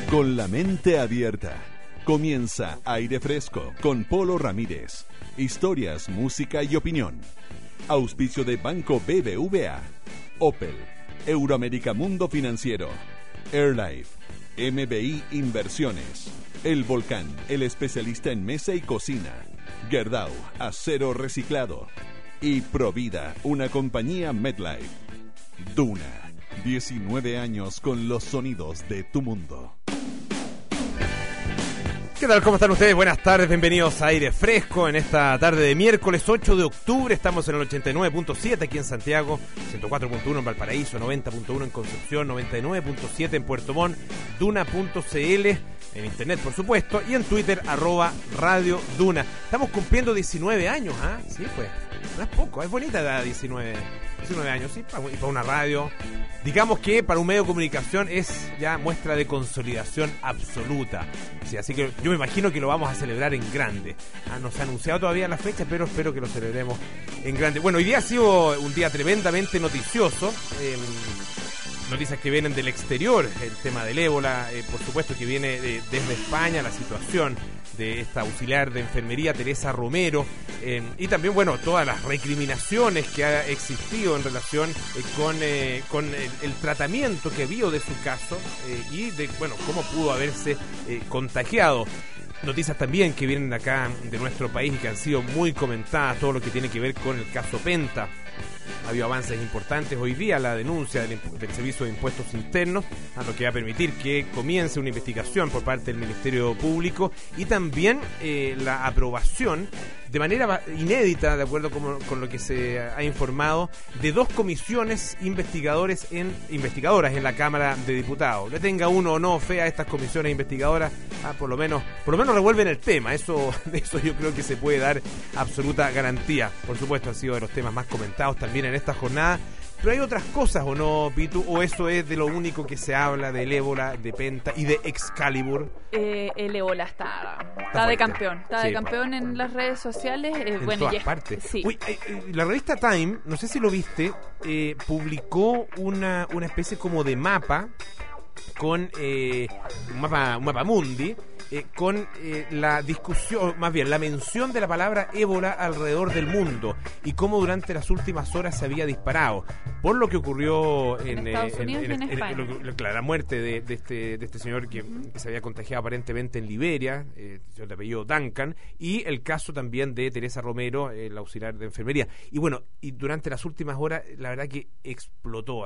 Con la mente abierta, comienza Aire Fresco con Polo Ramírez. Historias, música y opinión. Auspicio de Banco BBVA, Opel, Euroamérica Mundo Financiero, Airlife, MBI Inversiones, El Volcán, el especialista en mesa y cocina, Gerdau, acero reciclado y Provida, una compañía MedLife. Duna, 19 años con los sonidos de tu mundo. ¿Qué tal? ¿Cómo están ustedes? Buenas tardes, bienvenidos a Aire Fresco en esta tarde de miércoles 8 de octubre. Estamos en el 89.7 aquí en Santiago, 104.1 en Valparaíso, 90.1 en Concepción, 99.7 en Puerto Montt, Duna.cl, en internet por supuesto, y en Twitter, @Radio Duna. Estamos cumpliendo 19 años, ¿ah? Sí, pues, no es poco, es bonita edad, 19 años, sí, y para una radio. Digamos que para un medio de comunicación es ya muestra de consolidación absoluta. Sí, así que yo me imagino que lo vamos a celebrar en grande. No se ha anunciado todavía la fecha, pero espero que lo celebremos en grande. Bueno, hoy día ha sido un día tremendamente noticioso. Noticias que vienen del exterior, el tema del ébola, por supuesto que viene desde España, la situación de esta auxiliar de enfermería, Teresa Romero, y también, bueno, todas las recriminaciones que ha existido en relación con el tratamiento que vio de su caso y de, bueno, cómo pudo haberse contagiado. Noticias también que vienen acá de nuestro país y que han sido muy comentadas, todo lo que tiene que ver con el caso Penta. Ha habido avances importantes hoy día, la denuncia del Servicio de Impuestos Internos, a lo que va a permitir que comience una investigación por parte del Ministerio Público y también la aprobación de manera inédita, de acuerdo con lo que se ha informado, de 2 comisiones investigadoras en la Cámara de Diputados. Le tenga uno o no fe a estas comisiones investigadoras, por lo menos revuelven el tema. De eso yo creo que se puede dar absoluta garantía. Por supuesto, ha sido de los temas más comentados también en esta jornada. Pero hay otras cosas, ¿o no, Pitu? ¿O eso es de lo único que se habla del ébola, de Penta y de Excalibur? El ébola está de campeón. Está de campeón en las redes sociales. En bueno, todas partes. Sí. Uy, la revista Time, no sé si lo viste, publicó una especie como de mapa con un mapa mundi, con la discusión, más bien la mención de la palabra ébola alrededor del mundo y cómo durante las últimas horas se había disparado por lo que ocurrió en Estados Unidos y en España. La muerte de este señor que se había contagiado aparentemente en Liberia, señor de apellido Duncan, y el caso también de Teresa Romero, la auxiliar de enfermería. Y bueno, y durante las últimas horas la verdad que explotó,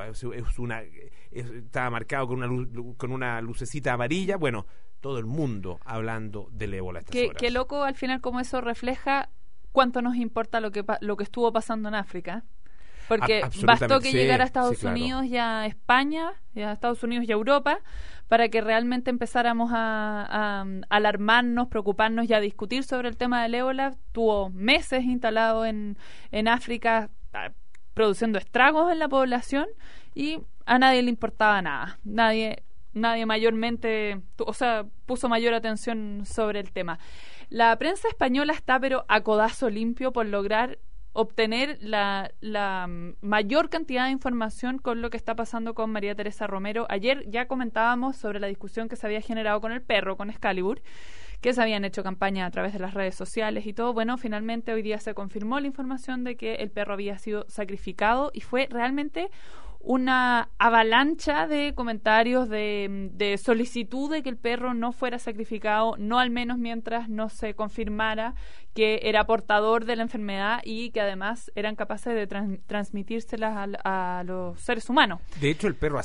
estaba marcado con una lucecita amarilla. Bueno, todo el mundo hablando del ébola a estas horas. Qué loco al final como eso refleja cuánto nos importa lo que estuvo pasando en África. Porque bastó que llegara a Estados Unidos y a España, y a Estados Unidos y a Europa, para que realmente empezáramos a alarmarnos, preocuparnos y a discutir sobre el tema del ébola. Tuvo meses instalado en África, produciendo estragos en la población, y a nadie le importaba nada. Nadie mayormente, puso mayor atención sobre el tema. La prensa española está pero a codazo limpio por lograr obtener la mayor cantidad de información con lo que está pasando con María Teresa Romero. Ayer ya comentábamos sobre la discusión que se había generado con el perro, con Excalibur, que se habían hecho campañas a través de las redes sociales y todo. Bueno, finalmente hoy día se confirmó la información de que el perro había sido sacrificado y fue realmente una avalancha de comentarios de solicitud de que el perro no fuera sacrificado, no al menos mientras no se confirmara que era portador de la enfermedad y que además eran capaces de transmitírselas a los seres humanos. De hecho, el perro ha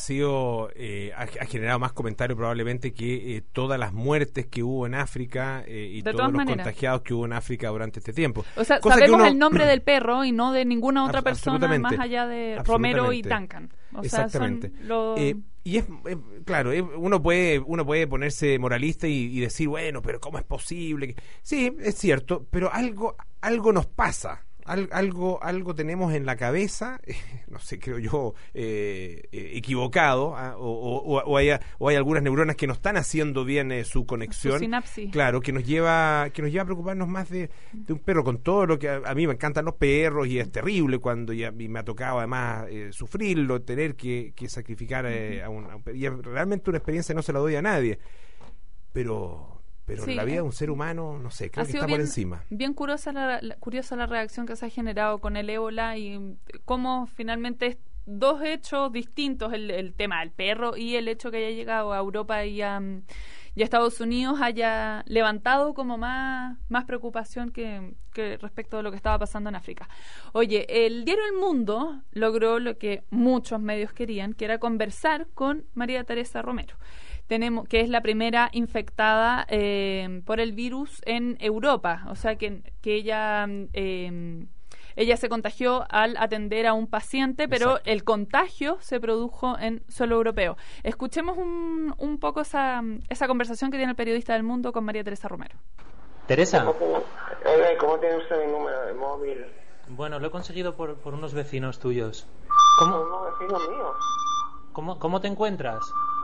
ha generado más comentarios probablemente que todas las muertes que hubo en África y de todos los maneras. Contagiados que hubo en África durante este tiempo. O sea, sabemos el nombre del perro y no de ninguna otra persona más allá de Romero y Duncan. Exactamente. Y es claro, uno puede ponerse moralista y decir, bueno, pero ¿cómo es posible? Sí, es cierto, pero algo nos pasa. algo tenemos en la cabeza, no sé, creo yo, equivocado, o hay algunas neuronas que no están haciendo bien su conexión. Su sinapsis. Claro, que nos lleva a preocuparnos más de un perro, con todo lo que a mí me encantan los perros, y es terrible cuando a mí me ha tocado además sufrirlo, tener que sacrificar a un perro. Y es realmente una experiencia, no se la doy a nadie, pero sí, la vida de un ser humano, no sé, creo que está por encima. Bien curiosa la reacción que se ha generado con el ébola, y cómo finalmente dos hechos distintos, el tema del perro y el hecho que haya llegado a Europa y a Estados Unidos, haya levantado como más preocupación que respecto de lo que estaba pasando en África. Oye, el diario El Mundo logró lo que muchos medios querían, que era conversar con María Teresa Romero, que es la primera infectada por el virus en Europa. O sea, que ella se contagió al atender a un paciente, pero exacto, el contagio se produjo en suelo europeo. Escuchemos un poco esa conversación que tiene el periodista del Mundo con María Teresa Romero. Teresa. ¿Cómo tiene usted mi número de móvil? Bueno, lo he conseguido por unos vecinos tuyos. ¿Cómo? ¿Unos vecinos míos? ¿Cómo te encuentras?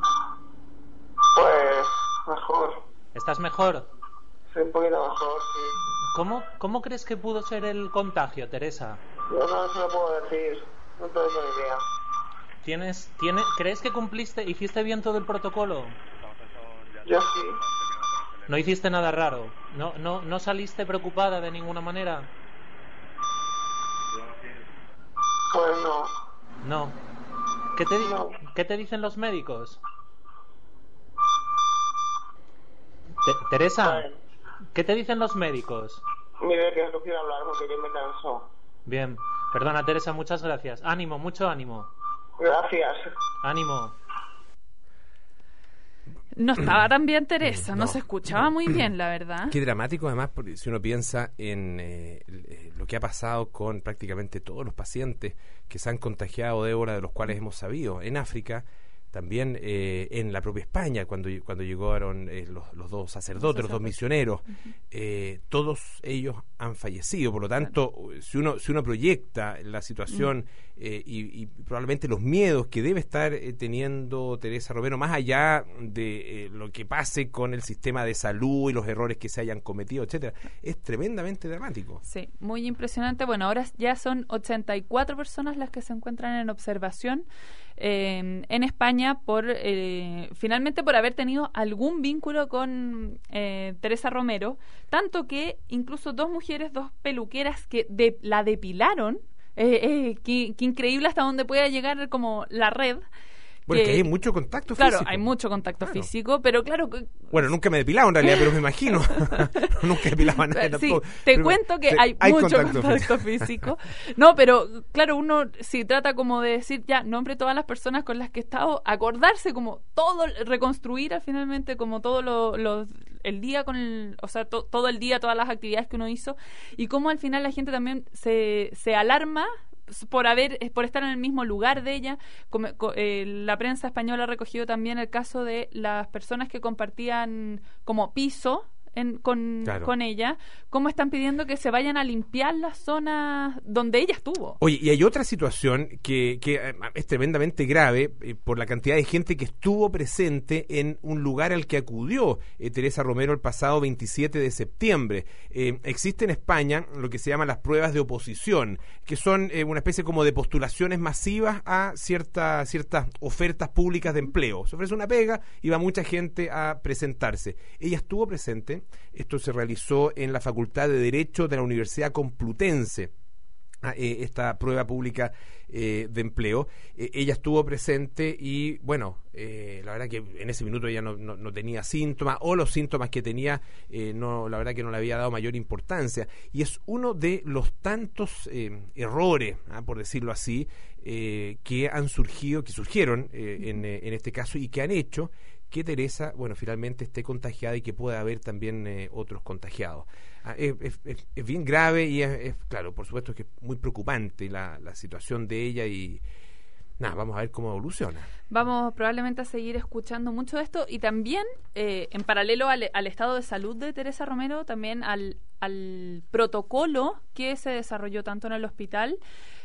Pues mejor. ¿Estás mejor? Sí, un poquito mejor, sí. ¿Cómo crees que pudo ser el contagio, Teresa? Yo no se lo puedo decir, no tengo ni idea. ¿Crees que hiciste bien todo el protocolo? Yo sí. ¿No hiciste nada raro? ¿No saliste preocupada de ninguna manera? Pues no. No. ¿Qué te dicen los médicos? Teresa, ¿qué te dicen los médicos? Mire, que no quiero hablar porque yo me canso. Bien, perdona, Teresa, muchas gracias. Ánimo, mucho ánimo. Gracias. Ánimo. No estaba tan bien Teresa, no se escuchaba muy bien, la verdad. Qué dramático, además, porque si uno piensa en lo que ha pasado con prácticamente todos los pacientes que se han contagiado de ébola, de los cuales hemos sabido, en África, también en la propia España, cuando llegaron los dos sacerdotes, los dos misioneros, todos ellos han fallecido. Por lo tanto, si uno proyecta la situación y probablemente los miedos que debe estar teniendo Teresa Romero, más allá de lo que pase con el sistema de salud y los errores que se hayan cometido, etcétera, es tremendamente dramático. Sí, muy impresionante. Bueno, ahora ya son 84 personas las que se encuentran en observación en España finalmente por haber tenido algún vínculo con Teresa Romero, tanto que incluso dos peluqueras que la depilaron. Qué increíble hasta dónde pueda llegar como la red. Bueno, que hay mucho contacto físico. Claro, hay mucho contacto físico, pero claro... Bueno, nunca me he depilado en realidad, pero me imagino. Nunca he depilado a nadie tampoco. Sí, te cuento que hay mucho contacto físico. No, pero claro, uno si trata como de decir ya, nombre todas las personas con las que he estado, acordarse como todo, reconstruir finalmente como todo el día todo el día, todas las actividades que uno hizo, y cómo al final la gente también se alarma por estar en el mismo lugar de ella. La prensa española ha recogido también el caso de las personas que compartían como piso con ella, cómo están pidiendo que se vayan a limpiar las zonas donde ella estuvo. Oye, y hay otra situación que es tremendamente grave por la cantidad de gente que estuvo presente en un lugar al que acudió Teresa Romero el pasado 27 de septiembre. Existe en España lo que se llaman las pruebas de oposición, que son una especie como de postulaciones masivas a ciertas ofertas públicas de empleo. Se ofrece una pega y va mucha gente a presentarse. Ella estuvo presente. Esto se realizó en la Facultad de Derecho de la Universidad Complutense, esta prueba pública de empleo. Ella estuvo presente y, bueno, la verdad que en ese minuto ella no tenía síntomas, o los síntomas que tenía, la verdad que no le había dado mayor importancia. Y es uno de los tantos errores, por decirlo así, que surgieron en este caso, y que han hecho que Teresa, bueno, finalmente esté contagiada y que pueda haber también otros contagiados. Es bien grave y es claro, por supuesto que es muy preocupante la situación de ella, y nada, vamos a ver cómo evoluciona. Vamos probablemente a seguir escuchando mucho de esto, y también en paralelo al estado de salud de Teresa Romero, también al protocolo que se desarrolló tanto en el hospital,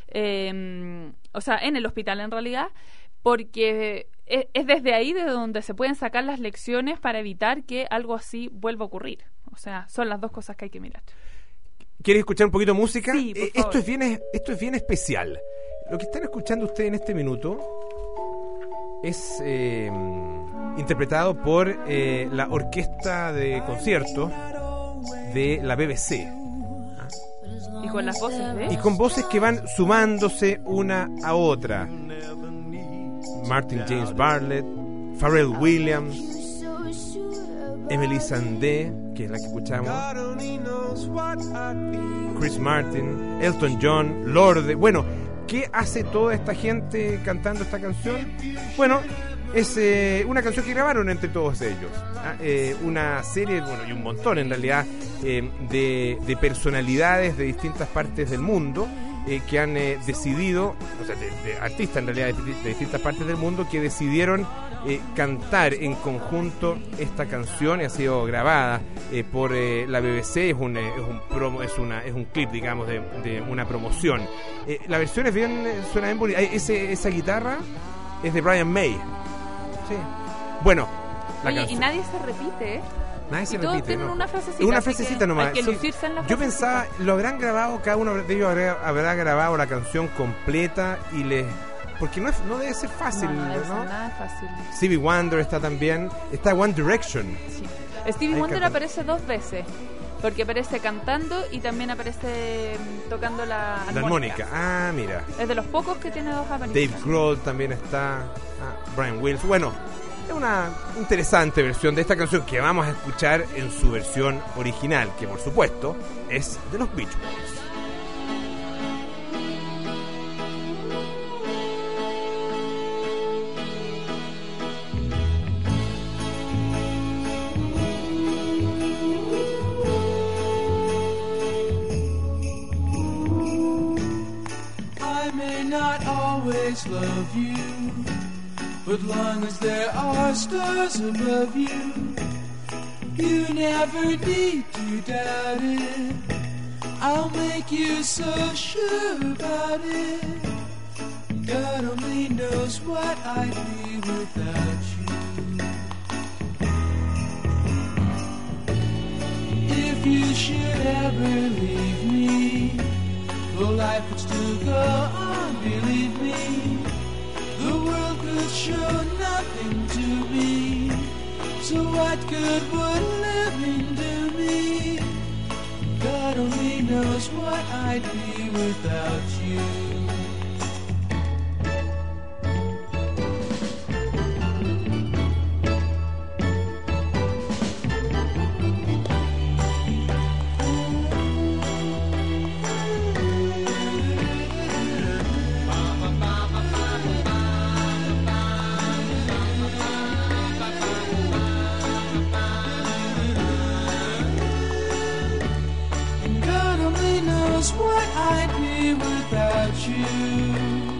o sea, en el hospital en realidad, porque es desde ahí de donde se pueden sacar las lecciones para evitar que algo así vuelva a ocurrir. O sea, son las dos cosas que hay que mirar. ¿Quieres escuchar un poquito de música? Sí, por favor. Esto es bien especial. Lo que están escuchando ustedes en este minuto es interpretado por la orquesta de conciertos de la BBC. Y con las voces de... Y con voces que van sumándose una a otra. Martin James Bartlett, Pharrell Williams, Emily Sandé, que es la que escuchamos, Chris Martin, Elton John, Lorde. Bueno, ¿qué hace toda esta gente cantando esta canción? Bueno, es una canción que grabaron entre todos ellos. Una serie, bueno, y un montón en realidad, de personalidades de distintas partes del mundo que han decidido, o sea, de artistas en realidad de distintas partes del mundo que decidieron cantar en conjunto esta canción. Y ha sido grabada por la BBC. Es un clip, digamos, de una promoción. La versión suena bien bonita. Esa guitarra es de Brian May. Sí. Bueno, la canción. Y nadie se repite, ¿eh? Nadie se todos repite, tienen ¿no? una frasecita. Una frasecita nomás. Hay que lucirse en la frasecita. Yo pensaba, lo habrán grabado, cada uno de ellos habrá grabado la canción completa y porque no debe ser fácil, no debe ser nada fácil. Stevie Wonder está también, está One Direction. Sí. Stevie Wonder aparece 2 veces, porque aparece cantando y también aparece tocando la armónica. Ah, mira. Es de los pocos que tiene 2 apariciones. Dave Grohl también está, Brian Wills. Bueno, es una interesante versión de esta canción que vamos a escuchar en su versión original, que por supuesto es de los Beach Boys. Love you, but long as there are stars above you, you never need to doubt it. I'll make you so sure about it. God only knows what I'd be without you. If you should ever leave me, though life would still go on, believe me, the world could show nothing to me. So what good would living do me? God only knows what I'd be without you. What I'd be without you.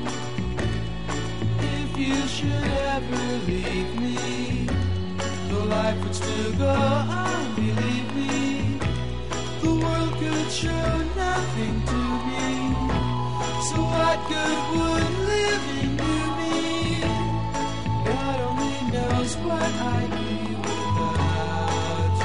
If you should ever leave me, though life would still go on, believe me, the world could show nothing to me. So what good would living do me? God only knows what I'd be without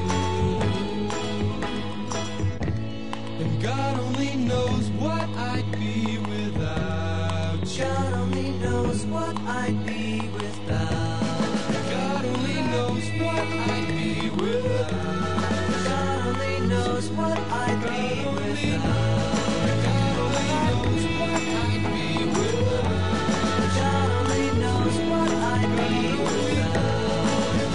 you. And God only knows what I'd be without you. God only knows what I'd be without. God only knows what I'd be without. God only knows what I'd be without. God only knows what I'd be without. God only knows what I'd be without.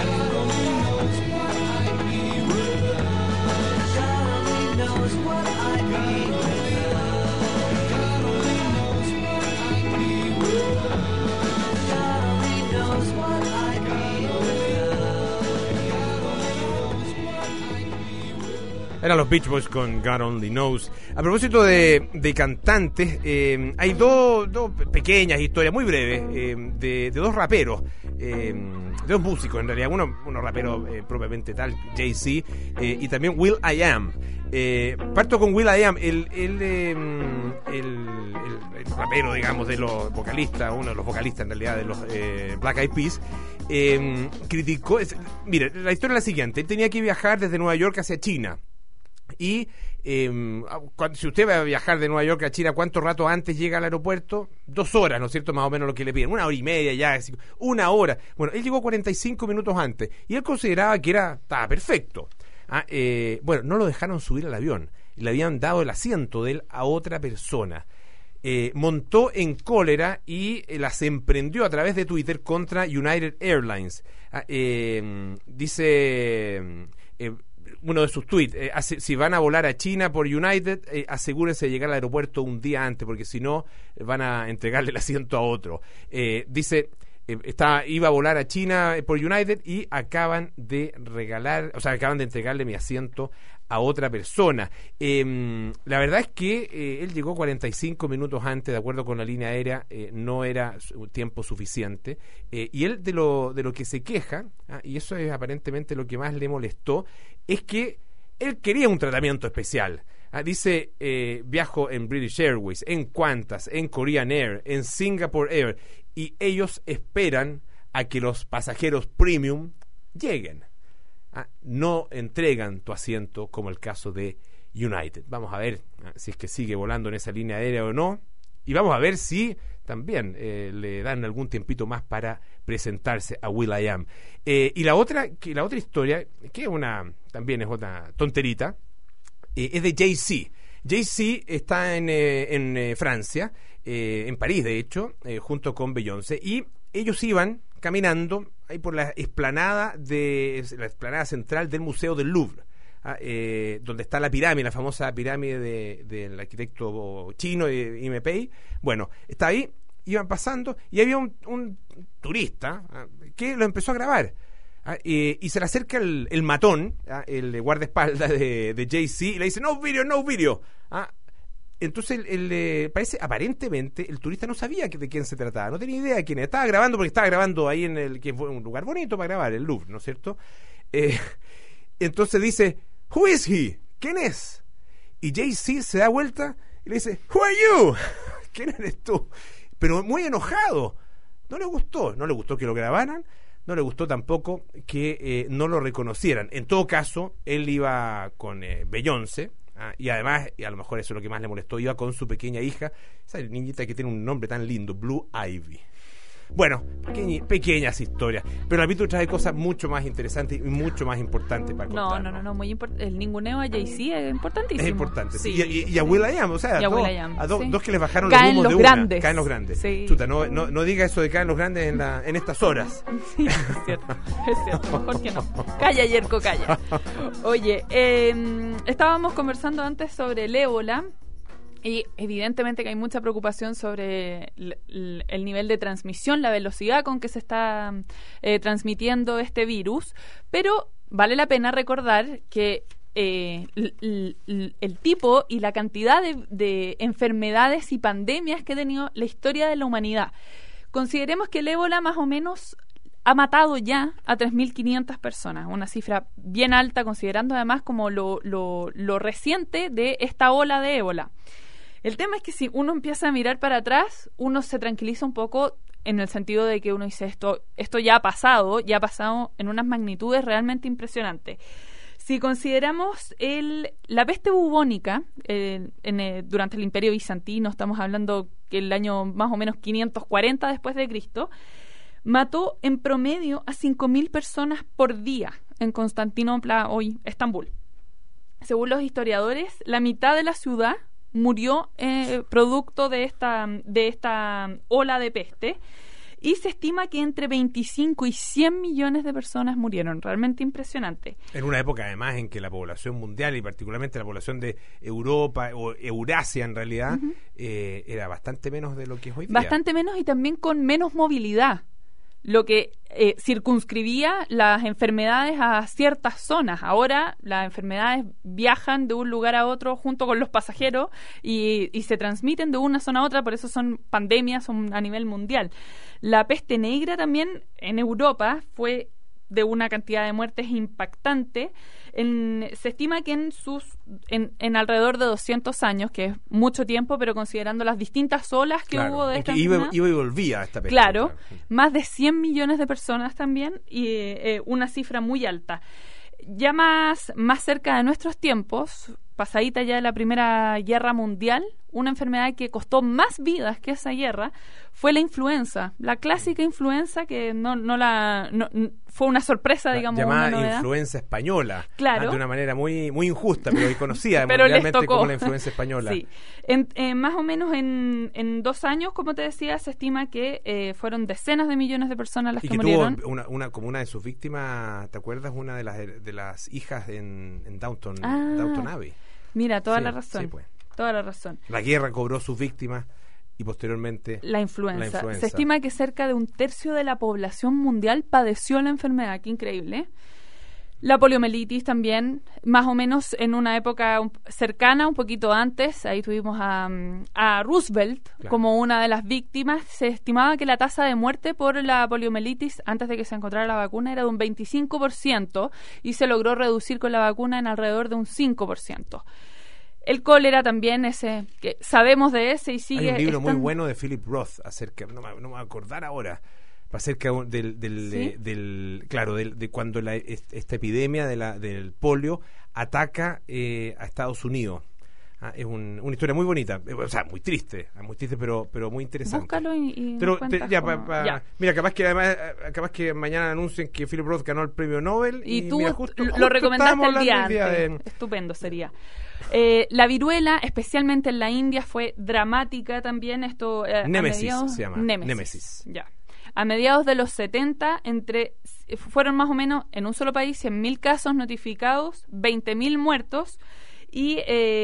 Eran los Beach Boys con God Only Knows. A propósito de cantantes, hay dos pequeñas historias muy breves de dos raperos, de dos músicos en realidad. Uno rapero propiamente tal, Jay-Z, y también Will.i.am. Parto con Will.i.am, el rapero, digamos, de los vocalistas, uno de los vocalistas en realidad de los Black Eyed Peas. Criticó, mire, la historia es la siguiente: él tenía que viajar desde Nueva York hacia China. Y si usted va a viajar de Nueva York a China, ¿cuánto rato antes llega al aeropuerto? 2 horas, ¿no es cierto? Más o menos lo que le piden. 1 hora y media ya, 1 hora. Bueno, él llegó 45 minutos antes y él consideraba que estaba perfecto. Bueno, no lo dejaron subir al avión. Le habían dado el asiento de él a otra persona. Montó en cólera y las emprendió a través de Twitter contra United Airlines. Dice uno de sus tweets: si van a volar a China por United, asegúrense de llegar al aeropuerto un día antes, porque si no van a entregarle el asiento a otro. Dice, iba a volar a China por United y acaban de entregarle mi asiento a otra persona. La verdad es que él llegó 45 minutos antes, de acuerdo con la línea aérea, no era tiempo suficiente, y él de lo que se queja, y eso es aparentemente lo que más le molestó, es que él quería un tratamiento especial. Dice, viajo en British Airways, en Qantas, en Korean Air, en Singapore Air, y ellos esperan a que los pasajeros premium lleguen. No entregan tu asiento, como el caso de United. Vamos a ver si es que sigue volando en esa línea aérea o no, y vamos a ver si también le dan algún tiempito más para presentarse a Will.i.am. Y la otra historia, que también es otra tonterita, es de Jay-Z. Jay-Z está en Francia, en París de hecho, junto con Beyoncé, y ellos iban caminando ahí por la explanada central del Museo del Louvre, donde está la pirámide, la famosa pirámide del arquitecto chino Im Pei. Bueno, está ahí, iban pasando y había un turista que lo empezó a grabar. Y se le acerca el matón, el guardaespaldas de Jay-Z, y le dice no video. Entonces parece, aparentemente el turista no sabía de quién se trataba, no tenía idea de quién era. Estaba grabando porque estaba grabando ahí que fue un lugar bonito para grabar, el Louvre, ¿no es cierto? Entonces dice, who is he? ¿Quién es? Y Jay-Z se da vuelta y le dice, who are you? ¿Quién eres tú? Pero muy enojado. No le gustó que lo grabaran, no le gustó tampoco que no lo reconocieran. En todo caso, él iba con Beyoncé, y además, y a lo mejor eso es lo que más le molestó, iba con su pequeña hija, esa niñita que tiene un nombre tan lindo, Blue Ivy. Bueno, pequeñas historias, pero la Pitu trae cosas mucho más interesantes y mucho más importantes para contar. No, muy importante. El ninguneo a Jay-Z es importantísimo. Es importante, sí. Y a Will.i.am, o sea, a dos que les bajaron los humos de una. Caen los grandes. Sí. Chuta, no diga eso de caen los grandes en estas horas. Sí, es cierto, mejor que no. Calla, Yerko, calla. Oye, estábamos conversando antes sobre el ébola. Y evidentemente que hay mucha preocupación sobre el nivel de transmisión, la velocidad con que se está transmitiendo este virus, pero vale la pena recordar que el tipo y la cantidad de enfermedades y pandemias que ha tenido la historia de la humanidad. Consideremos que el ébola más o menos ha matado ya a 3.500 personas, una cifra bien alta considerando además como lo reciente de esta ola de ébola. El tema es que si uno empieza a mirar para atrás, uno se tranquiliza un poco en el sentido de que uno dice esto ya ha pasado en unas magnitudes realmente impresionantes. Si consideramos la peste bubónica durante el Imperio Bizantino, estamos hablando que el año más o menos 540 después de Cristo, mató en promedio a 5.000 personas por día en Constantinopla, hoy Estambul. Según los historiadores, la mitad de la ciudad murió producto de esta ola de peste, y se estima que entre 25 y 100 millones de personas murieron. Realmente impresionante. En una época además en que la población mundial y particularmente la población de Europa o Eurasia en realidad era bastante menos de lo que es hoy día. Bastante menos y también con menos movilidad. lo que circunscribía las enfermedades a ciertas zonas. Ahora las enfermedades viajan de un lugar a otro junto con los pasajeros y se transmiten de una zona a otra, por eso son pandemias, son a nivel mundial. La peste negra también en Europa fue de una cantidad de muertes impactante. Se estima que en alrededor de 200 años, que es mucho tiempo, pero considerando las distintas olas que hubo de esta iba y volvía esta peste. Claro, más de 100 millones de personas también, y una cifra muy alta. Ya más cerca de nuestros tiempos, pasadita ya de la Primera Guerra Mundial, una enfermedad que costó más vidas que esa guerra fue la influenza, la clásica influenza que fue una sorpresa, digamos, llamada una novedad. Influenza española, claro, de una manera muy muy injusta, pero conocida pero mundialmente como la influenza española. Sí. Más o menos en 2 años, como te decía, se estima que fueron decenas de millones de personas las que murieron. Tuvo una de sus víctimas, ¿te acuerdas? Una de las hijas en Downton Abbey. Mira, toda la razón. Sí, pues. Toda la razón. La guerra cobró sus víctimas y posteriormente la influenza. Se estima que cerca de 1/3 de la población mundial padeció la enfermedad. Qué increíble. La poliomielitis también, más o menos en una época cercana, un poquito antes, ahí tuvimos a Roosevelt, claro, como una de las víctimas. Se estimaba que la tasa de muerte por la poliomielitis antes de que se encontrara la vacuna era de un 25% y se logró reducir con la vacuna en alrededor de un 5%. El cólera también, ese que sabemos de ese y sigue. Hay un libro muy bueno de Philip Roth acerca, no me voy a acordar ahora, acerca de cuando esta epidemia del polio ataca a Estados Unidos. Es una historia muy bonita, o sea, muy triste, pero muy interesante. Búscalo y pero ya. Mira, capaz que mañana anuncien que Philip Roth ganó el premio Nobel y tú mira, lo recomendaste el día antes. Estupendo sería. La viruela, especialmente en la India, fue dramática también. Esto Némesis se llama. Némesis. Ya. A mediados de los 70, fueron más o menos en un solo país 100.000 casos notificados, 20.000 muertos, y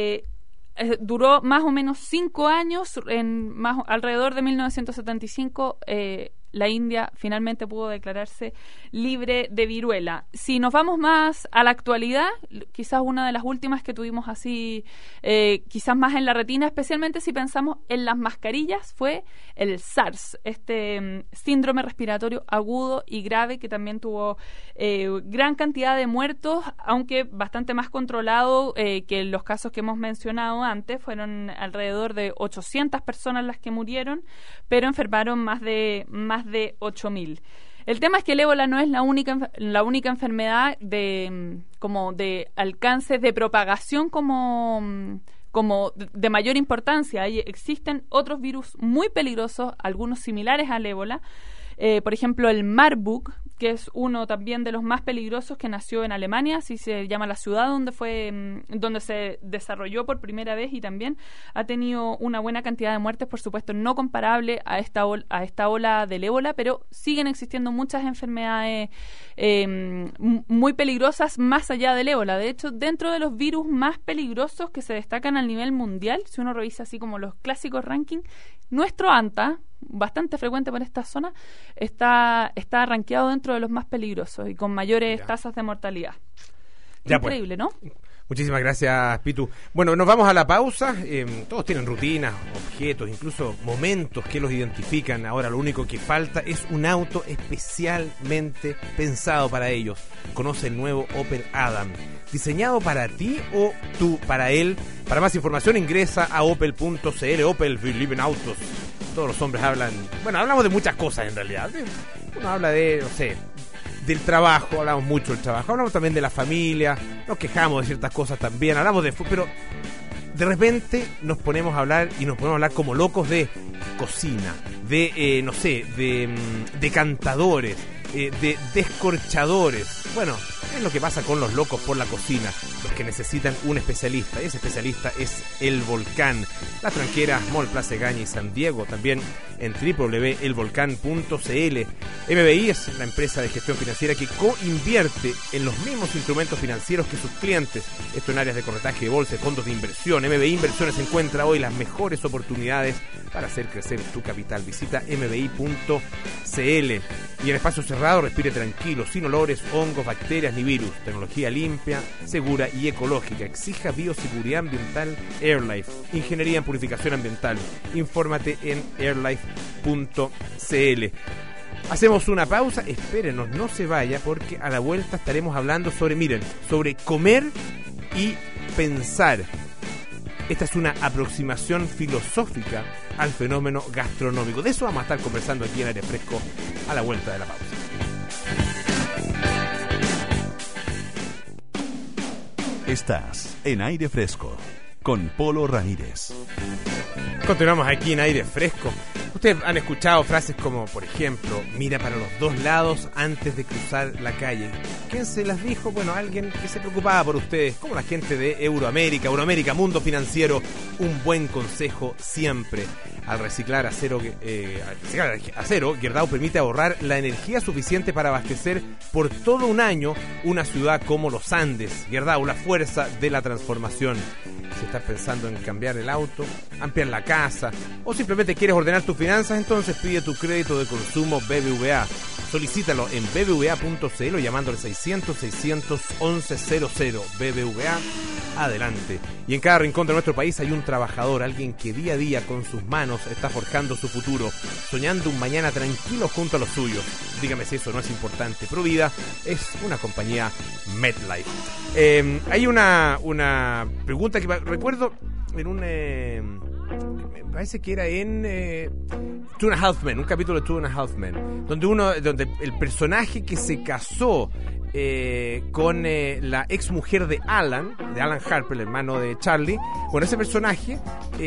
duró más o menos 5 años. Alrededor de 1975, la India finalmente pudo declararse libre de viruela. Si nos vamos más a la actualidad, quizás una de las últimas que tuvimos así, quizás más en la retina, especialmente si pensamos en las mascarillas, fue el SARS, síndrome respiratorio agudo y grave, que también tuvo gran cantidad de muertos, aunque bastante más controlado que los casos que hemos mencionado antes. Fueron alrededor de 800 personas las que murieron, pero enfermaron más de 8.000. El tema es que el ébola no es la única enfermedad de alcance de propagación como de mayor importancia. Existen otros virus muy peligrosos, algunos similares al ébola. Por ejemplo, el Marburg, que es uno también de los más peligrosos, que nació en Alemania, así se llama la ciudad donde se desarrolló por primera vez, y también ha tenido una buena cantidad de muertes, por supuesto no comparable a esta ola del ébola, pero siguen existiendo muchas enfermedades muy peligrosas más allá del ébola. De hecho, dentro de los virus más peligrosos que se destacan a nivel mundial, si uno revisa así como los clásicos rankings, nuestro ANTA, bastante frecuente por esta zona, está rankeado dentro de los más peligrosos y con mayores tasas de mortalidad. Increíble, ¿no? Muchísimas gracias, Pitu. Bueno, nos vamos a la pausa. Todos tienen rutinas, objetos, incluso momentos que los identifican. Ahora lo único que falta es un auto especialmente pensado para ellos. Conoce el nuevo Opel Adam, diseñado para ti o tú para él. Para más información ingresa a opel.cl. Opel, we live in autos. Todos los hombres hablamos de muchas cosas en realidad. Uno habla de, no sé, del trabajo, hablamos mucho del trabajo, hablamos también de la familia, nos quejamos de ciertas cosas también, hablamos de fútbol, pero de repente nos ponemos a hablar como locos de cocina, de, de cantadores, de descorchadores. Bueno, Es lo que pasa con los locos por la cocina, los que necesitan un especialista, y ese especialista es El Volcán. Las tranqueras Mall Plaza Egaña y San Diego, también en www.elvolcan.cl. MBI es la empresa de gestión financiera que coinvierte en los mismos instrumentos financieros que sus clientes, esto en áreas de corretaje de bolsa, fondos de inversión. MBI Inversiones encuentra hoy las mejores oportunidades para hacer crecer tu capital. Visita mbi.cl. Y en espacio cerrado, respire tranquilo, sin olores, hongos, bacterias ni virus. Tecnología limpia, segura y ecológica. Exija bioseguridad ambiental AirLife. Ingeniería en purificación ambiental. Infórmate en airlife.cl. Hacemos una pausa, espérenos, no se vaya, porque a la vuelta estaremos hablando sobre comer y pensar. Esta es una aproximación filosófica al fenómeno gastronómico. De eso vamos a estar conversando aquí en Aire Fresco a la vuelta de la pausa. Estás en Aire Fresco con Polo Ramírez. Continuamos aquí en Aire Fresco. Ustedes han escuchado frases como, por ejemplo, mira para los dos lados antes de cruzar la calle. ¿Quién se las dijo? Bueno, alguien que se preocupaba por ustedes, como la gente de Euroamérica, Mundo Financiero. Un buen consejo siempre. Al reciclar acero, Gerdau permite ahorrar la energía suficiente para abastecer por todo un año una ciudad como los Andes. Gerdau, la fuerza de la transformación. Si estás pensando en cambiar el auto, ampliar la casa o simplemente quieres ordenar tus finanzas, entonces pide tu crédito de consumo BBVA. Solicítalo en bbva.cl o llamando al 600-611-00. BBVA, adelante. Y en cada rincón de nuestro país hay un trabajador, alguien que día a día con sus manos está forjando su futuro, soñando un mañana tranquilo junto a los suyos. Dígame si eso no es importante. Provida es una compañía MetLife. Hay una pregunta que recuerdo en un... me parece que era en Two and a Half Men, un capítulo de Two and a Half Men, donde el personaje que se casó con la ex mujer de Alan Harper, el hermano de Charlie, con ese personaje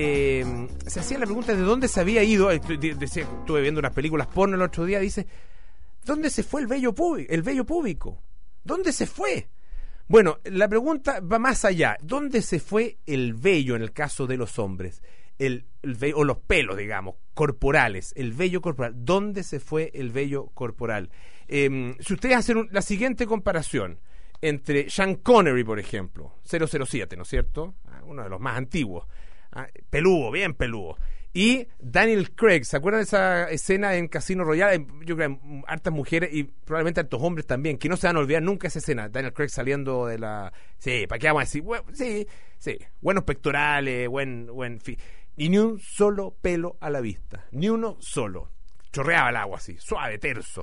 se hacía la pregunta de dónde se había ido. Decía, estuve viendo unas películas porno el otro día, dice, ¿dónde se fue el vello púbico? ¿Dónde se fue? Bueno, la pregunta va más allá. ¿Dónde se fue el vello en el caso de los hombres? El vello, o los pelos, digamos, corporales, el vello corporal. ¿Dónde se fue el vello corporal? Si ustedes hacen la siguiente comparación entre Sean Connery, por ejemplo, 007, ¿no es cierto? Uno de los más antiguos, peludo, bien peludo. Y Daniel Craig, ¿se acuerdan de esa escena en Casino Royale? Yo creo que hartas mujeres y probablemente hartos hombres también, que no se van a olvidar nunca esa escena. Daniel Craig saliendo de la... Sí, ¿para qué vamos a decir? Bueno, sí, buenos pectorales, buen y ni un solo pelo a la vista, ni uno solo. Chorreaba el agua así, suave, terso,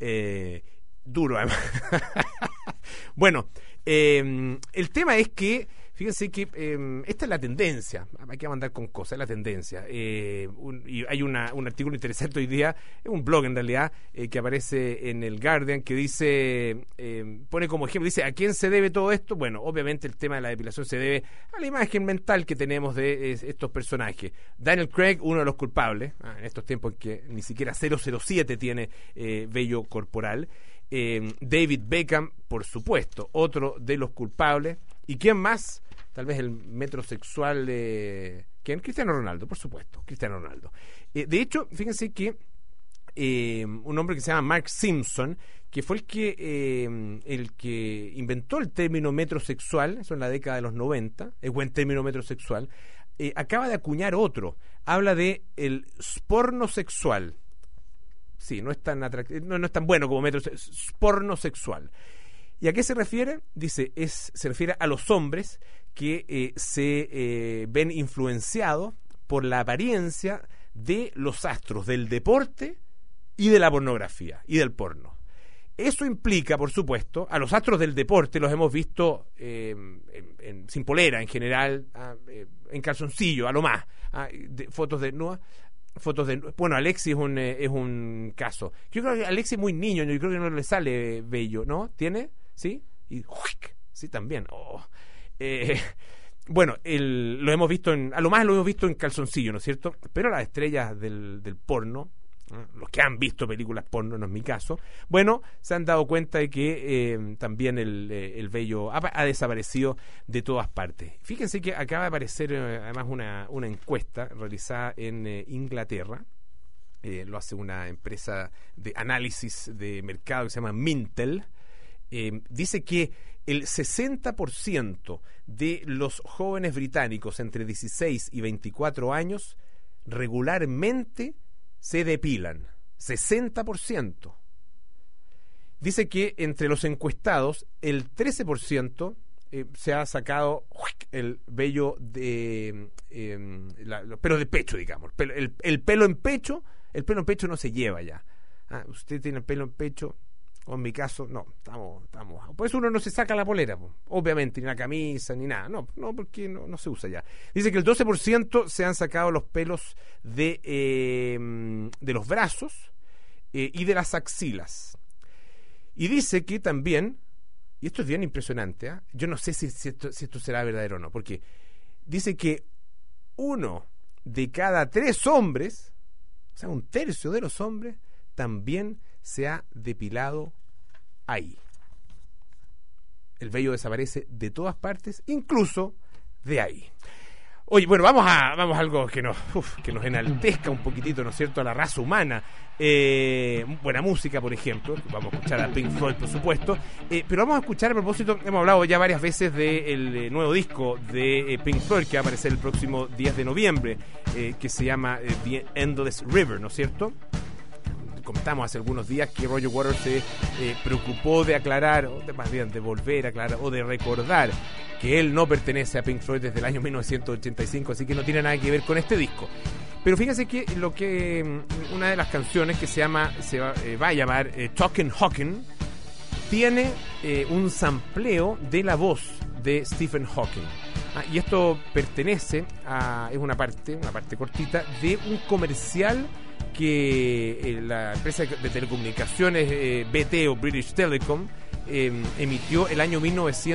duro además. Bueno, el tema es que fíjense que esta es la tendencia. Hay que mandar con cosas, es la tendencia. Y hay un artículo interesante hoy día, es un blog en realidad, que aparece en el Guardian, que dice, pone como ejemplo, dice, ¿a quién se debe todo esto? Bueno, obviamente el tema de la depilación se debe a la imagen mental que tenemos de estos personajes. Daniel Craig, uno de los culpables, en estos tiempos en que ni siquiera 007 tiene vello corporal. David Beckham, por supuesto, otro de los culpables. ¿Y quién más? Tal vez el metrosexual ¿quién? Cristiano Ronaldo, por supuesto, Cristiano Ronaldo. De hecho, fíjense que un hombre que se llama Mark Simpson, que fue el que inventó el término metrosexual, eso en la década de los 90, el buen término metrosexual, acaba de acuñar otro. Habla de el pornosexual. Sí, no es tan no es tan bueno como pornosexual. ¿Y a qué se refiere? Dice, se refiere a los hombres que se ven influenciados por la apariencia de los astros del deporte y de la pornografía y del porno. Eso implica, por supuesto, a los astros del deporte los hemos visto sin polera en general, en calzoncillo, a lo más, fotos desnudas. Bueno, Alexis es un caso. Yo creo que Alexis es muy niño, yo creo que no le sale vello, ¿no? ¿Tiene? ¿Sí? Y sí, también. Bueno, lo hemos visto a lo más lo hemos visto en calzoncillo, ¿no es cierto? Pero las estrellas del porno los que han visto películas porno, no es mi caso, bueno, se han dado cuenta de que también el vello ha desaparecido de todas partes. Fíjense que acaba de aparecer además una encuesta realizada en Inglaterra. Lo hace una empresa de análisis de mercado que se llama Mintel. Dice que el 60% de los jóvenes británicos entre 16 y 24 años regularmente se depilan. 60%. Dice que entre los encuestados el 13% se ha sacado el vello de los pelos de pecho, digamos. El pelo en pecho. El pelo en pecho no se lleva ya. Usted tiene el pelo en pecho, o en mi caso, no, estamos. Por eso uno no se saca la polera, obviamente, ni la camisa, ni nada. No, porque no se usa ya. Dice que el 12% se han sacado los pelos de los brazos y de las axilas. Y dice que también, y esto es bien impresionante, yo no sé si esto será verdadero o no, porque dice que 1 de cada 3 hombres, o sea, 1/3 de los hombres, también se ha depilado ahí. El vello desaparece de todas partes, incluso de ahí. Oye, bueno, vamos a algo que nos enaltezca un poquitito, ¿no es cierto?, a la raza humana. Buena música, por ejemplo. Vamos a escuchar a Pink Floyd, por supuesto. Pero vamos a escuchar, a propósito, hemos hablado ya varias veces del nuevo disco de Pink Floyd, que va a aparecer el próximo 10 de noviembre, que se llama The Endless River, ¿no es cierto? Comentamos hace algunos días que Roger Waters se preocupó de aclarar, más bien de volver a aclarar, o de recordar que él no pertenece a Pink Floyd desde el año 1985, así que no tiene nada que ver con este disco. Pero fíjense que una de las canciones que se va a llamar Talkin' Hawking tiene un sampleo de la voz de Stephen Hawking. Y esto pertenece es una parte cortita de un comercial que la empresa de telecomunicaciones BT o British Telecom emitió el año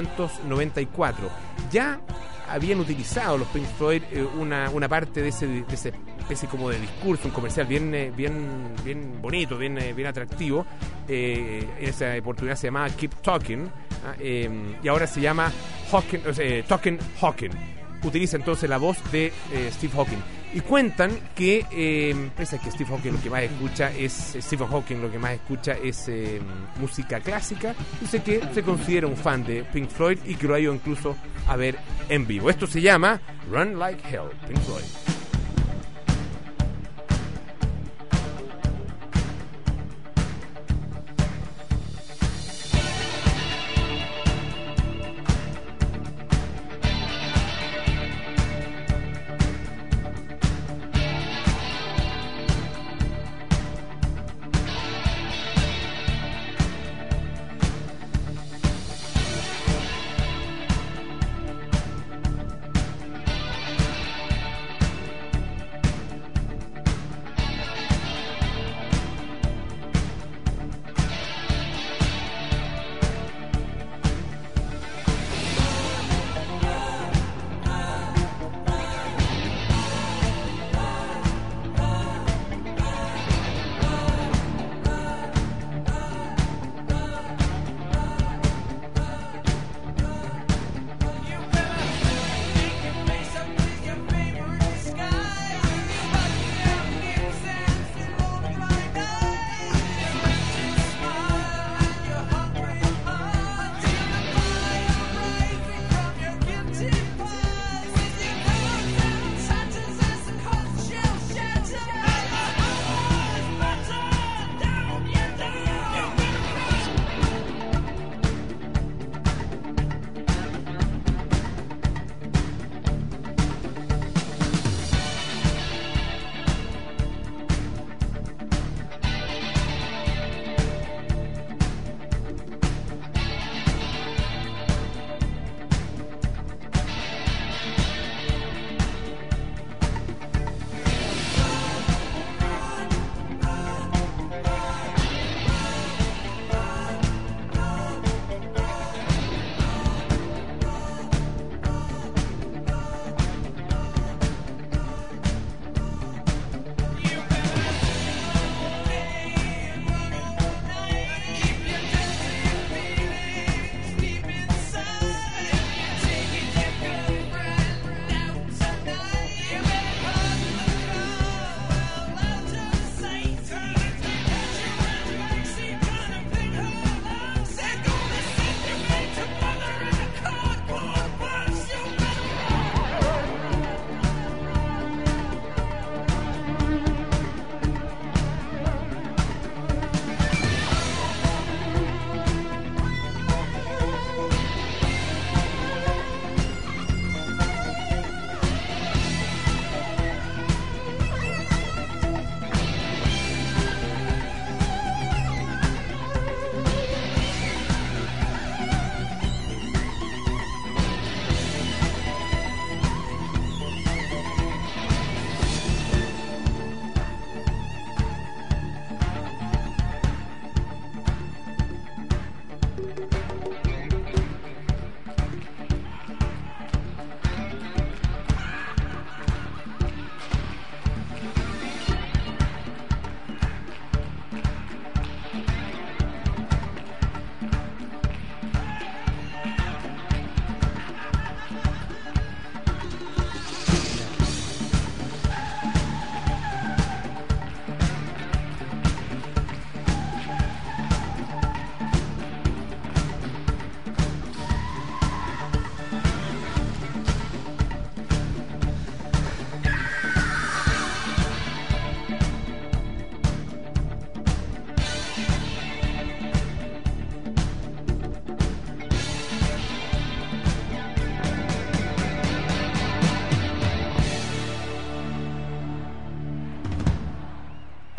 1994. Ya habían utilizado los Pink Floyd una parte de ese especie como de discurso, un comercial bien bonito, bien atractivo. En esa oportunidad se llamaba Keep Talking, y ahora se llama Talkin' Hawking. Utiliza entonces la voz de Steve Hawking. Y cuentan que pese a que Stephen Hawking lo que más escucha es música clásica, dice que se considera un fan de Pink Floyd y que lo ha ido incluso a ver en vivo. Esto se llama Run Like Hell, Pink Floyd.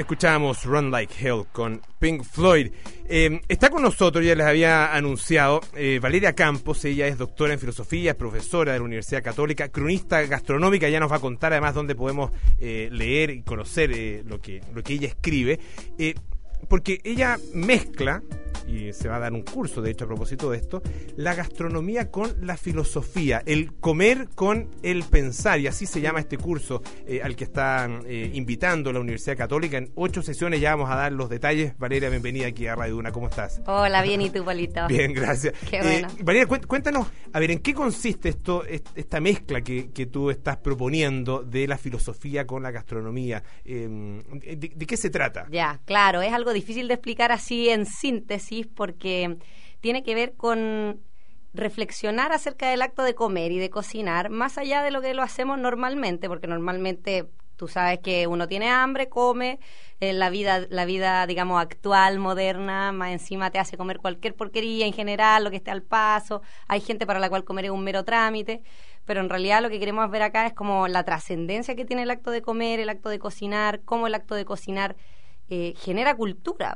Escuchábamos Run Like Hell con Pink Floyd. Está con nosotros, ya les había anunciado, Valeria Campos. Ella es doctora en filosofía, es profesora de la Universidad Católica, cronista gastronómica. Ya nos va a contar además dónde podemos leer y conocer lo que ella escribe. Porque ella mezcla, y se va a dar un curso de hecho a propósito de esto, la gastronomía con la filosofía, el comer con el pensar, y así se llama este curso al que están invitando la Universidad Católica. En 8 sesiones ya vamos a dar los detalles. Valeria, bienvenida aquí a Radio Duna, ¿cómo estás? Hola, bien, ¿y tú, Polito? Bien, gracias. Qué bueno. Valeria, cuéntanos, a ver, ¿en qué consiste esta mezcla que tú estás proponiendo de la filosofía con la gastronomía? ¿De qué se trata? Ya, claro, es algo difícil de explicar así en síntesis porque tiene que ver con reflexionar acerca del acto de comer y de cocinar más allá de lo que lo hacemos normalmente, porque normalmente tú sabes que uno tiene hambre, come, la vida digamos actual, moderna, más encima te hace comer cualquier porquería en general, lo que esté al paso. Hay gente para la cual comer es un mero trámite, pero en realidad lo que queremos ver acá es como la trascendencia que tiene el acto de comer, el acto de cocinar, cómo el acto de cocinar genera cultura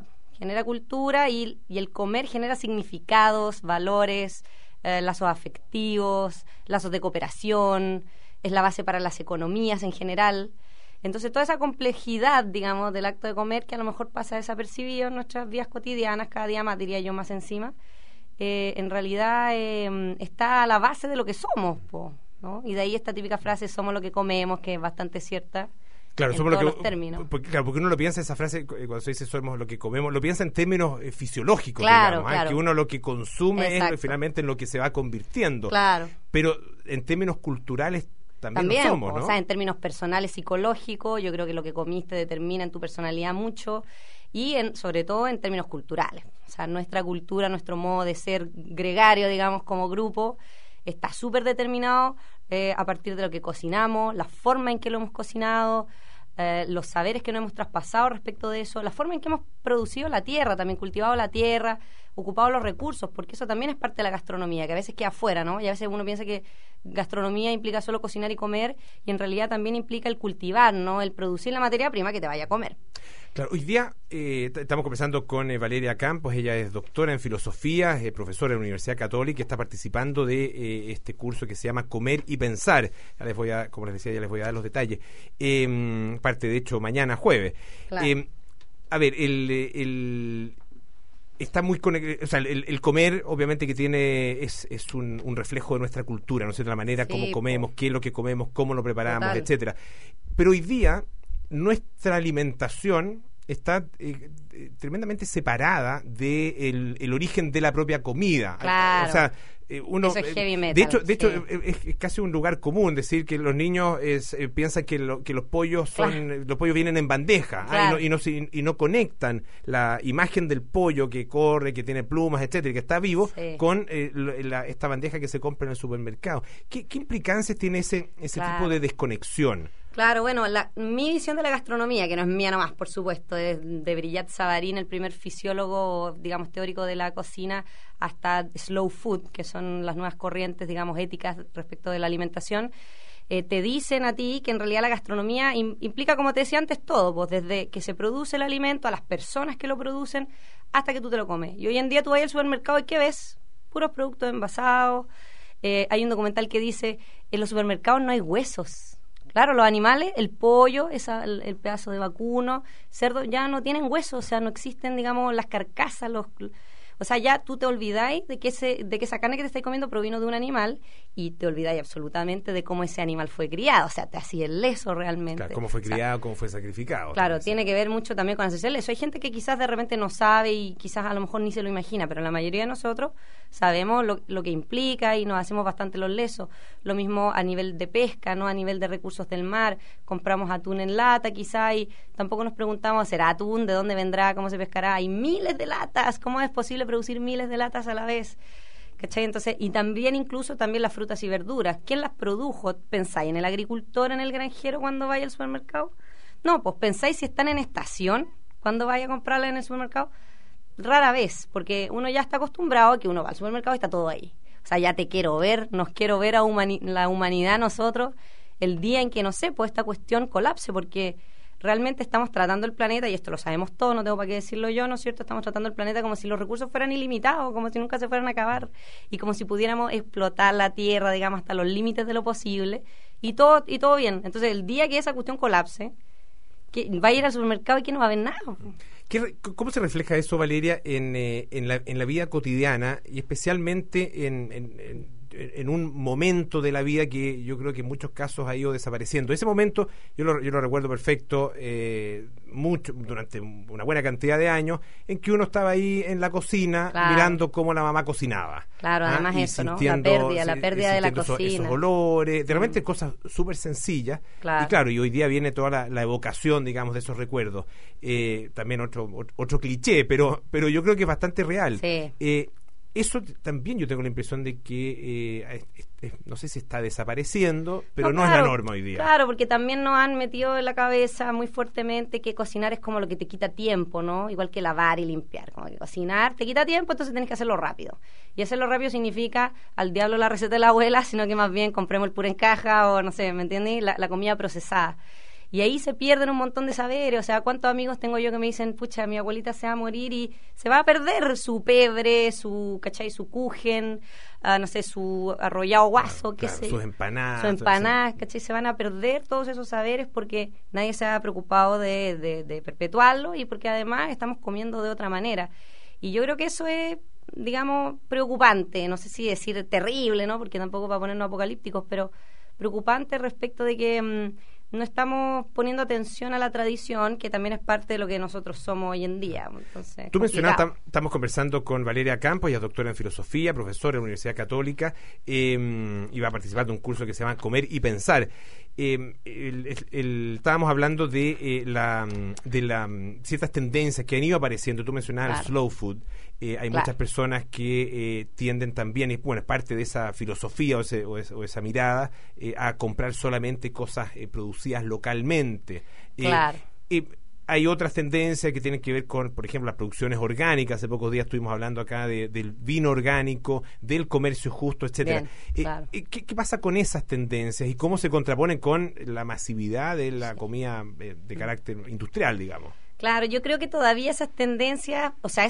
y el comer genera significados, valores, lazos afectivos, lazos de cooperación, es la base para las economías en general. Entonces toda esa complejidad, digamos, del acto de comer que a lo mejor pasa desapercibido en nuestras vidas cotidianas, cada día más, diría yo, más encima, en realidad está a la base de lo que somos, ¿no? Y de ahí esta típica frase, somos lo que comemos, que es bastante cierta. Claro, somos los términos. Porque uno lo piensa, esa frase, cuando se dice somos lo que comemos, lo piensa en términos fisiológicos, claro, digamos, claro. Que uno lo que consume Exacto. es finalmente en lo que se va convirtiendo. Claro. Pero en términos culturales también lo somos, ¿no? O sea, en términos personales, psicológicos, yo creo que lo que comiste determina en tu personalidad mucho, y sobre todo en términos culturales. O sea, nuestra cultura, nuestro modo de ser gregario, digamos, como grupo, está súper determinado a partir de lo que cocinamos, la forma en que lo hemos cocinado, los saberes que nos hemos traspasado respecto de eso, la forma en que hemos producido la tierra, también cultivado la tierra, ocupado los recursos, porque eso también es parte de la gastronomía, que a veces queda afuera, ¿no? Y a veces uno piensa que gastronomía implica solo cocinar y comer, y en realidad también implica el cultivar, ¿no? El producir la materia prima que te vaya a comer. Claro, hoy día estamos conversando con Valeria Campos. Ella es doctora en filosofía, profesora de la Universidad Católica, y está participando de este curso que se llama Comer y Pensar. Ya como les decía, ya les voy a dar los detalles. Parte, de hecho, mañana jueves. Claro. A ver, está muy conectado, o sea, el comer obviamente que tiene es un reflejo de nuestra cultura, ¿no es cierto? La manera como comemos, qué es lo que comemos, cómo lo preparamos, Total. etcétera. Pero hoy día nuestra alimentación está tremendamente separada de el origen de la propia comida. Claro. O sea, uno, eso es heavy metal. de hecho es casi un lugar común decir que los niños piensan que los pollos los pollos vienen en bandeja, claro. y no conectan la imagen del pollo que corre, que tiene plumas, etcétera, y que está vivo, sí. con esta bandeja que se compra en el supermercado. ¿Qué implicancias tiene ese Claro. tipo de desconexión? Claro, bueno, mi visión de la gastronomía, que no es mía nomás, por supuesto, es de Brillat Savarin, el primer fisiólogo, digamos, teórico de la cocina, hasta Slow Food, que son las nuevas corrientes, digamos, éticas respecto de la alimentación, te dicen a ti que en realidad la gastronomía implica, como te decía antes, todo, pues desde que se produce el alimento, a las personas que lo producen, hasta que tú te lo comes. Y hoy en día tú vas al supermercado y ¿qué ves? Puros productos envasados. Hay un documental que dice, en los supermercados no hay huesos. Claro, los animales, el pollo, el pedazo de vacuno, cerdo, ya no tienen huesos, o sea, no existen, digamos, las carcasas, o sea, ya tú te olvidáis de que esa carne que te estáis comiendo provino de un animal, y te olvidáis absolutamente de cómo ese animal fue criado, o sea, te hacía el leso realmente. Claro, cómo fue criado, cómo fue sacrificado. Claro, tiene que ver mucho también con hacerse el leso. Hay gente que quizás de repente no sabe y quizás a lo mejor ni se lo imagina, pero la mayoría de nosotros sabemos lo que implica y nos hacemos bastante los lesos. Lo mismo a nivel de pesca, ¿no? A nivel de recursos del mar, compramos atún en lata quizás y tampoco nos preguntamos, ¿será atún? ¿De dónde vendrá? ¿Cómo se pescará? Hay miles de latas, ¿cómo es posible producir miles de latas a la vez? ¿Cachai? Entonces, y también incluso también las frutas y verduras. ¿Quién las produjo? ¿Pensáis en el agricultor, en el granjero cuando vaya al supermercado? No, pues pensáis si están en estación cuando vaya a comprarla en el supermercado. Rara vez, porque uno ya está acostumbrado a que uno va al supermercado y está todo ahí. O sea, ya te quiero ver, nos quiero ver a la humanidad nosotros el día en que, no sé, pues esta cuestión colapse, porque realmente estamos tratando el planeta, y esto lo sabemos todos, no tengo para qué decirlo yo, ¿no es cierto? Estamos tratando el planeta como si los recursos fueran ilimitados, como si nunca se fueran a acabar, y como si pudiéramos explotar la Tierra, digamos, hasta los límites de lo posible, y todo bien. Entonces, el día que esa cuestión colapse, que va a ir al supermercado y que no va a haber nada. ¿Cómo se refleja eso, Valeria, en la vida cotidiana, y especialmente en un momento de la vida que yo creo que en muchos casos ha ido desapareciendo? Ese momento yo lo recuerdo perfecto, mucho durante una buena cantidad de años, en que uno estaba ahí en la cocina, claro, mirando cómo la mamá cocinaba. Claro, además eso, ¿no? La pérdida de la cocina. Esos olores, de repente cosas súper sencillas. Claro. Y claro, y hoy día viene toda la evocación, digamos, de esos recuerdos. También otro cliché, pero yo creo que es bastante real. Sí. Eso también yo tengo la impresión de que, no sé si está desapareciendo, pero no es la norma hoy día. Claro, porque también nos han metido en la cabeza muy fuertemente que cocinar es como lo que te quita tiempo, ¿no? Igual que lavar y limpiar. Como que cocinar te quita tiempo, entonces tienes que hacerlo rápido. Y hacerlo rápido significa al diablo la receta de la abuela, sino que más bien compremos el puré en caja o, no sé, ¿me entiendes? La comida procesada. Y ahí se pierden un montón de saberes. O sea, ¿cuántos amigos tengo yo que me dicen, pucha, mi abuelita se va a morir y se va a perder su pebre, ¿cachai? Su kuchen, no sé, su arrollado guaso, qué sé. Sus empanadas. ¿Cachai? Se van a perder todos esos saberes porque nadie se ha preocupado de perpetuarlo, y porque además estamos comiendo de otra manera. Y yo creo que eso es, digamos, preocupante. No sé si decir terrible, ¿no? Porque tampoco para ponernos apocalípticos, pero preocupante respecto de que no estamos poniendo atención a la tradición, que también es parte de lo que nosotros somos hoy en día. Entonces, tú mencionabas, estamos conversando con Valeria Campos, ella es doctora en filosofía, profesora en la Universidad Católica, y va a participar de un curso que se llama Comer y Pensar. Estábamos hablando de ciertas tendencias que han ido apareciendo. Tú mencionabas el slow food. Hay muchas personas que tienden también, y bueno, es parte de esa filosofía o esa mirada, a comprar solamente cosas producidas localmente. Hay otras tendencias que tienen que ver con, por ejemplo, las producciones orgánicas. Hace pocos días estuvimos hablando acá del vino orgánico, del comercio justo, etcétera. Claro. ¿Qué pasa con esas tendencias y cómo se contraponen con la masividad de la comida de carácter industrial, digamos? Claro, yo creo que todavía esas tendencias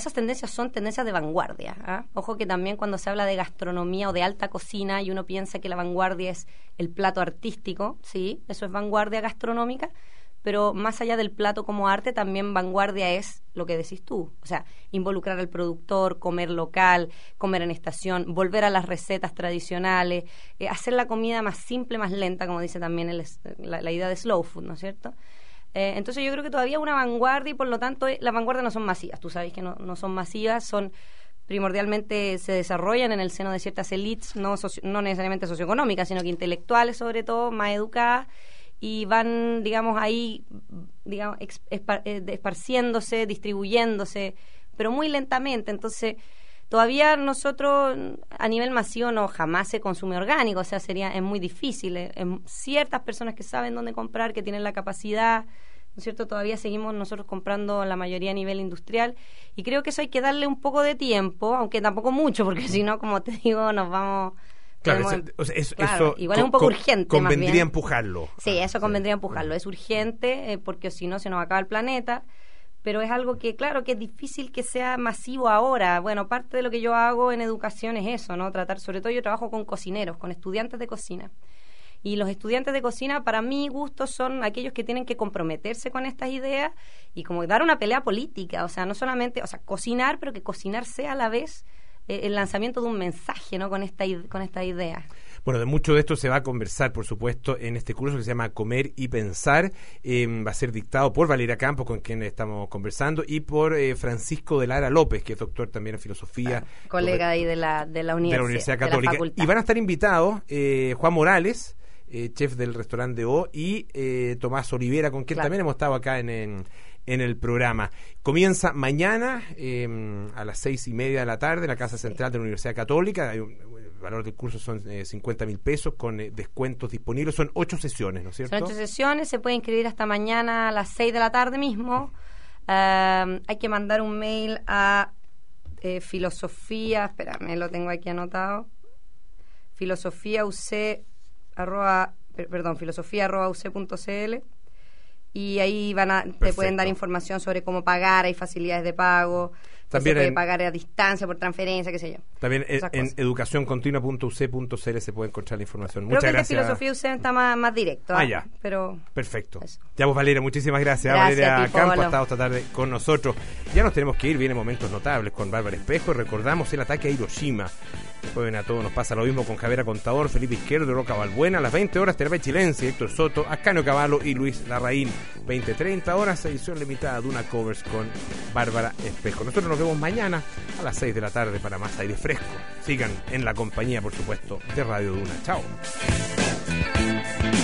son tendencias de vanguardia, ¿eh? Ojo que también cuando se habla de gastronomía o de alta cocina y uno piensa que la vanguardia es el plato artístico, sí, eso es vanguardia gastronómica, pero más allá del plato como arte, también vanguardia es lo que decís tú, o sea, involucrar al productor, comer local, comer en estación, volver a las recetas tradicionales, hacer la comida más simple, más lenta, como dice también la idea de slow food, ¿no es cierto? Entonces yo creo que todavía una vanguardia, y por lo tanto las vanguardias no son masivas, tú sabes que no son masivas, son primordialmente se desarrollan en el seno de ciertas élites, no necesariamente socioeconómicas, sino que intelectuales sobre todo, más educadas, y van, digamos, ahí, digamos, esparciéndose, distribuyéndose, pero muy lentamente. Entonces, todavía nosotros, a nivel masivo, jamás se consume orgánico, o sea, es muy difícil. Ciertas personas que saben dónde comprar, que tienen la capacidad, ¿no es cierto? Todavía seguimos nosotros comprando la mayoría a nivel industrial, y creo que eso hay que darle un poco de tiempo, aunque tampoco mucho, porque si no, como te digo, nos vamos... Claro, eso igual es un poco urgente. Convendría empujarlo. Sí, eso convendría empujarlo. Es urgente porque si no se nos acaba el planeta, pero es algo que, claro, que es difícil que sea masivo ahora. Bueno, parte de lo que yo hago en educación es eso, ¿no? Sobre todo yo trabajo con cocineros, con estudiantes de cocina. Y los estudiantes de cocina, para mi gusto, son aquellos que tienen que comprometerse con estas ideas y como dar una pelea política. O sea, no solamente, cocinar, pero que cocinar sea a la vez el lanzamiento de un mensaje, ¿no? Con esta idea. Bueno, de mucho de esto se va a conversar, por supuesto, en este curso que se llama Comer y Pensar. Va a ser dictado por Valeria Campos, con quien estamos conversando, y por Francisco de Lara López, que es doctor también en filosofía. Colega ahí de la Universidad Católica. Y van a estar invitados Juan Morales, chef del restaurante O, y Tomás Olivera, con quien también hemos estado acá en el programa. Comienza mañana a las 6:30 de la tarde en la Casa Central de la Universidad Católica. El valor del curso son 50.000 pesos con descuentos disponibles. Son 8 sesiones, ¿no es cierto? Son 8 sesiones, se puede inscribir hasta mañana a las 6 de la tarde mismo. Hay que mandar un mail a filosofía, espérame, lo tengo aquí anotado, filosofía@uc.cl. y ahí te pueden dar información sobre cómo pagar, hay facilidades de pago. También se puede pagar a distancia, por transferencia, qué sé yo. También en educacioncontinua.uc.cl se puede encontrar la información. Creo Muchas que gracias. El de filosofía UC está más directo. Ya. Pero perfecto. Eso. Ya vos, Valeria, muchísimas gracias. Valeria Campo ha estado esta tarde con nosotros. Ya nos tenemos que ir, vienen momentos notables con Bárbara Espejo. Recordamos el ataque a Hiroshima. Después a todos nos pasa lo mismo con Javiera Contador, Felipe Izquierdo, Roca Balbuena. A las 20 horas, Terapia Chilense, Héctor Soto, Ascanio Cavallo y Luis Larraín. 20-30 horas, edición limitada de una covers con Bárbara Espejo. Nosotros nos vemos mañana a las 6 de la tarde para más aire fresco. Sigan en la compañía, por supuesto, de Radio Duna. Chao.